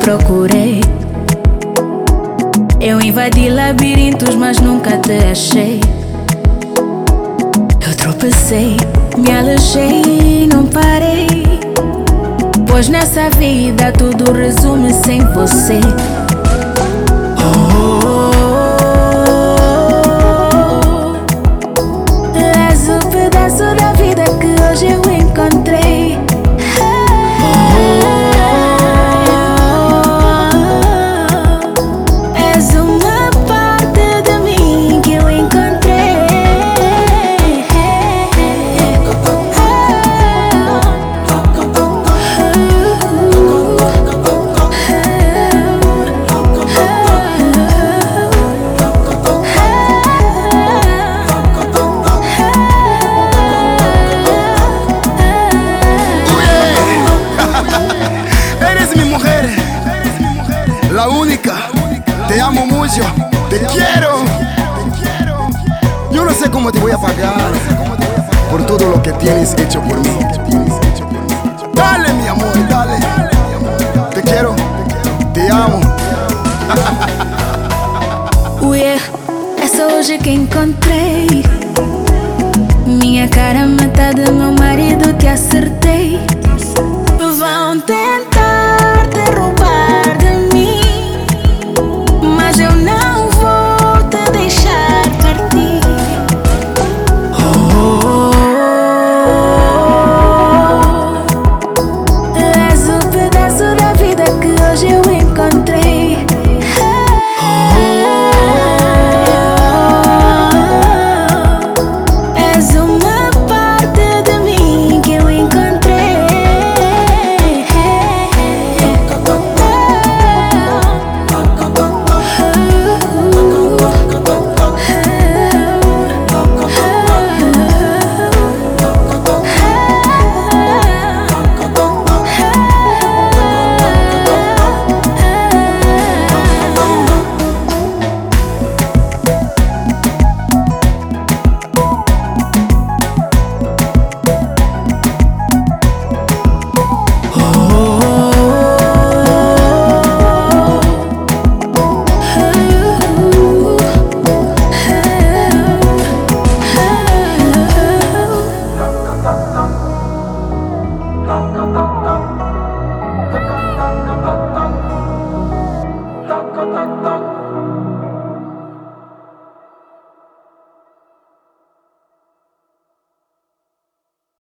procurei. Eu invadi labirintos, mas nunca te achei. Eu tropecei, me alejei e não parei, pois nessa vida tudo resume-se em você. És o pedaço da vida que hoje eu encontrei. És uma parte de mim que eu encontrei. La única, te amo mucho, te quiero. Yo no sé cómo te voy a pagar por todo lo que tienes hecho por mí. Dale, mi amor, dale. Te quiero, te amo. É só hoje que encontrei minha cara metade, meu marido te acertei.